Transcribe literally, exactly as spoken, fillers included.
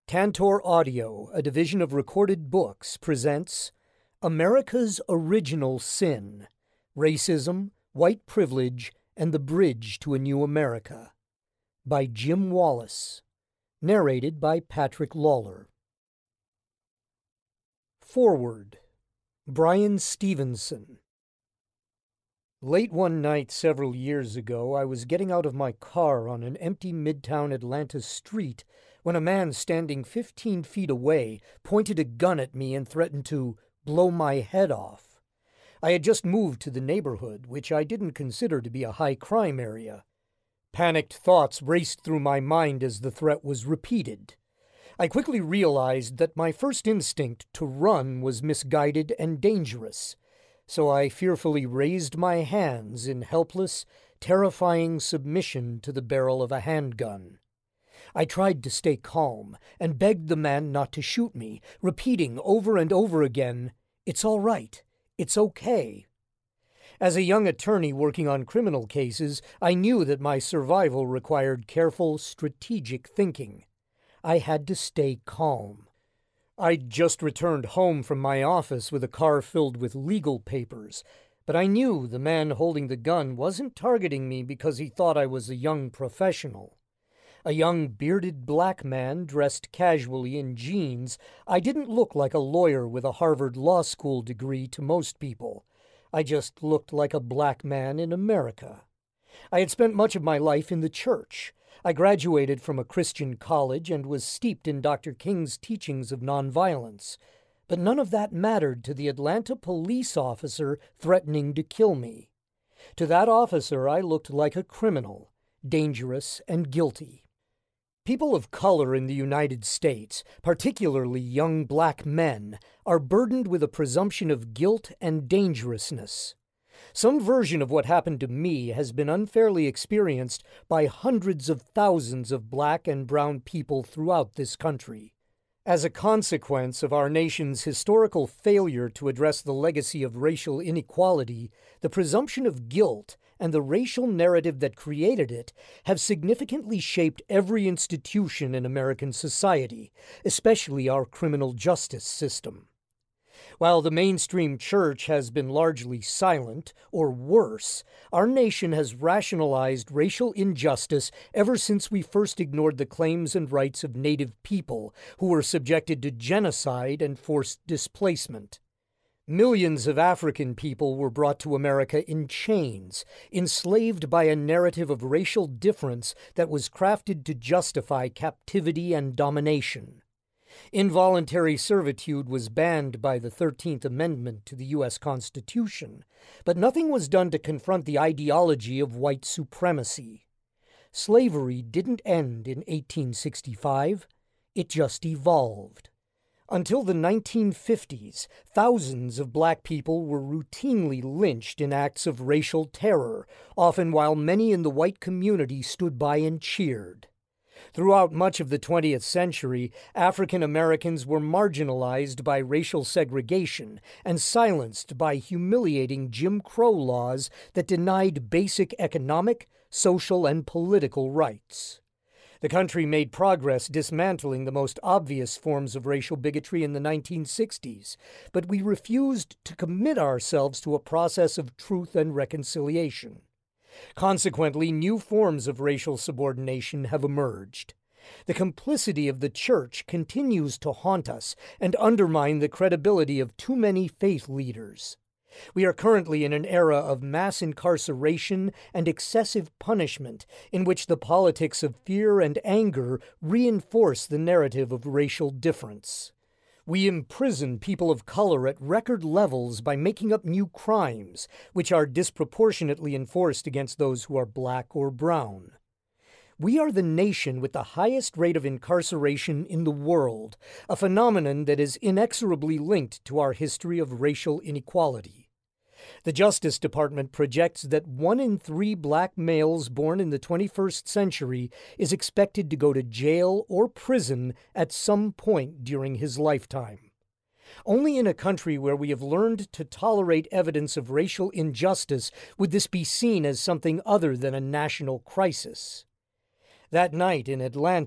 Tantor Audio, a division of Recorded Books, presents America's Original Sin: Racism, White Privilege, and the Bridge to a New America by Jim Wallis. Narrated by Patrick Lawler. Foreword. Brian Stevenson. Late one night several years ago, I was getting out of my car on an empty Midtown Atlanta street when a man standing fifteen feet away pointed a gun at me and threatened to blow my head off. I had just moved to the neighborhood, which I didn't consider to be a high-crime area. Panicked thoughts raced through my mind as the threat was repeated. I quickly realized that my first instinct to run was misguided and dangerous, so I fearfully raised my hands in helpless, terrifying submission to the barrel of a handgun. I tried to stay calm and begged the man not to shoot me, repeating over and over again, "It's all right. It's okay." As a young attorney working on criminal cases, I knew that my survival required careful, strategic thinking. I had to stay calm. I'd just returned home from my office with a car filled with legal papers, but I knew the man holding the gun wasn't targeting me because he thought I was a young professional. A young bearded black man dressed casually in jeans, I didn't look like a lawyer with a Harvard Law School degree to most people. I just looked like a black man in America. I had spent much of my life in the church. I graduated from a Christian college and was steeped in Doctor King's teachings of nonviolence. But none of that mattered to the Atlanta police officer threatening to kill me. To that officer, I looked like a criminal, dangerous and guilty. People of color in the United States, particularly young black men, are burdened with a presumption of guilt and dangerousness. Some version of what happened to me has been unfairly experienced by hundreds of thousands of black and brown people throughout this country. As a consequence of our nation's historical failure to address the legacy of racial inequality, the presumption of guilt and the racial narrative that created it have significantly shaped every institution in American society, especially our criminal justice system. While the mainstream church has been largely silent, or worse, our nation has rationalized racial injustice ever since we first ignored the claims and rights of Native people who were subjected to genocide and forced displacement. Millions of African people were brought to America in chains, enslaved by a narrative of racial difference that was crafted to justify captivity and domination. Involuntary servitude was banned by the thirteenth Amendment to the U S Constitution, but nothing was done to confront the ideology of white supremacy. Slavery didn't end in eighteen sixty-five, it just evolved. Until the nineteen fifties, thousands of black people were routinely lynched in acts of racial terror, often while many in the white community stood by and cheered. Throughout much of the twentieth century, African Americans were marginalized by racial segregation and silenced by humiliating Jim Crow laws that denied basic economic, social, and political rights. The country made progress dismantling the most obvious forms of racial bigotry in the nineteen sixties, but we refused to commit ourselves to a process of truth and reconciliation. Consequently, new forms of racial subordination have emerged. The complicity of the church continues to haunt us and undermine the credibility of too many faith leaders. We are currently in an era of mass incarceration and excessive punishment in which the politics of fear and anger reinforce the narrative of racial difference. We imprison people of color at record levels by making up new crimes, which are disproportionately enforced against those who are black or brown. We are the nation with the highest rate of incarceration in the world, a phenomenon that is inexorably linked to our history of racial inequality. The Justice Department projects that one in three black males born in the twenty-first century is expected to go to jail or prison at some point during his lifetime. Only in a country where we have learned to tolerate evidence of racial injustice would this be seen as something other than a national crisis. That night in Atlanta,